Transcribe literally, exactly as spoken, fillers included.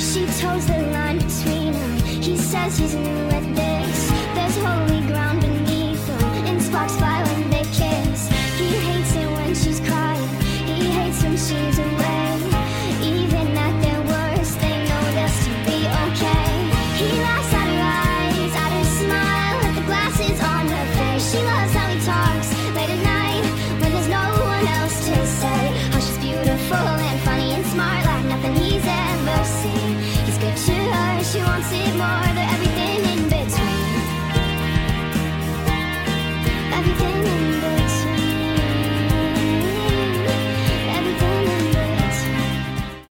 She toes the line between them. He says he's new at this. There's holy ground beneath them, and sparks fly when they kiss. He hates it when she's crying. He hates when she's away. Even at their worst, they know they'll still be okay. He laughs at her eyes, at her smile, at the glasses on her face. She loves how he talks late at night when there's no one else to say how she's beautiful and funny and smart like nothing he's ever seen. He's good to her, she wants it more.